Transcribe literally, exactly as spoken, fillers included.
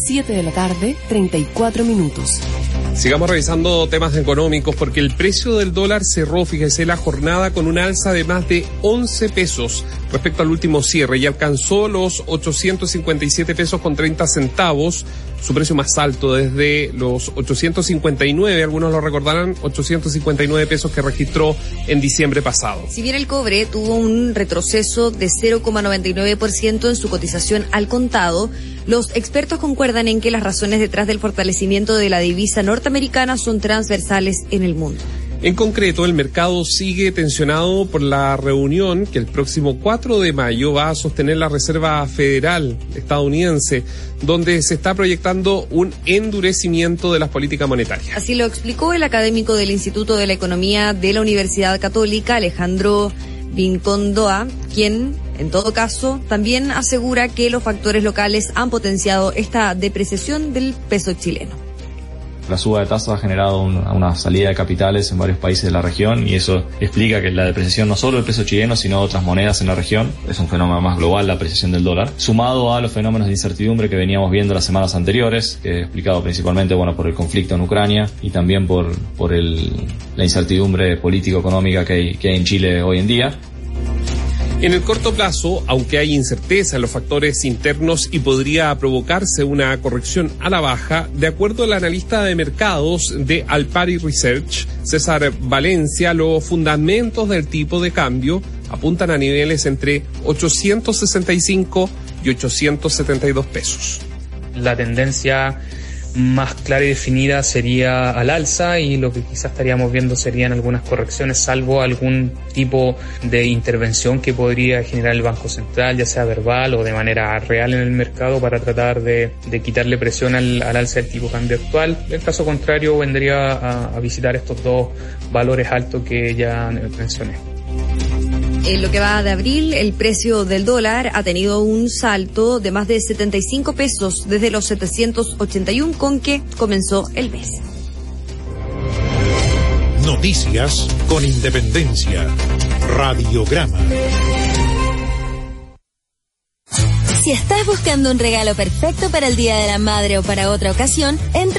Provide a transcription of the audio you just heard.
siete de la tarde, treinta y cuatro minutos. Sigamos revisando temas económicos porque el precio del dólar cerró, fíjese, la jornada con un alza de más de once pesos respecto al último cierre y alcanzó los ochocientos cincuenta y siete pesos con treinta centavos, su precio más alto desde los ochocientos cincuenta y nueve, algunos lo recordarán, ochocientos cincuenta y nueve pesos que registró en diciembre pasado. Si bien el cobre tuvo un retroceso de cero coma noventa y nueve por ciento en su cotización al contado, los expertos concuerdan en que las razones detrás del fortalecimiento de la divisa norteamericana son transversales en el mundo. En concreto, el mercado sigue tensionado por la reunión que el próximo cuatro de mayo va a sostener la Reserva Federal estadounidense, donde se está proyectando un endurecimiento de las políticas monetarias. Así lo explicó el académico del Instituto de la Economía de la Universidad Católica, Alejandro Vincondoa, quien, en todo caso, también asegura que los factores locales han potenciado esta depreciación del peso chileno. La suba de tasas ha generado un, una salida de capitales en varios países de la región y eso explica que la depreciación no solo del peso chileno sino de otras monedas en la región, es un fenómeno más global la apreciación del dólar, sumado a los fenómenos de incertidumbre que veníamos viendo las semanas anteriores, que he explicado principalmente bueno por el conflicto en Ucrania y también por, por el, la incertidumbre político-económica que hay, que hay en Chile hoy en día. En el corto plazo, aunque hay incerteza en los factores internos y podría provocarse una corrección a la baja, de acuerdo al analista de mercados de Alpari Research, César Valencia, los fundamentos del tipo de cambio apuntan a niveles entre ochocientos sesenta y cinco y ochocientos setenta y dos pesos. La tendencia más clara y definida sería al alza y lo que quizás estaríamos viendo serían algunas correcciones, salvo algún tipo de intervención que podría generar el Banco Central, ya sea verbal o de manera real en el mercado, para tratar de, de quitarle presión al, al alza del tipo de cambio actual. En caso contrario, vendría a, a visitar estos dos valores altos que ya mencioné. En lo que va de abril, el precio del dólar ha tenido un salto de más de setenta y cinco pesos desde los setecientos ochenta y uno con que comenzó el mes. Noticias con Independencia. Radiograma. Si estás buscando un regalo perfecto para el Día de la Madre o para otra ocasión, entra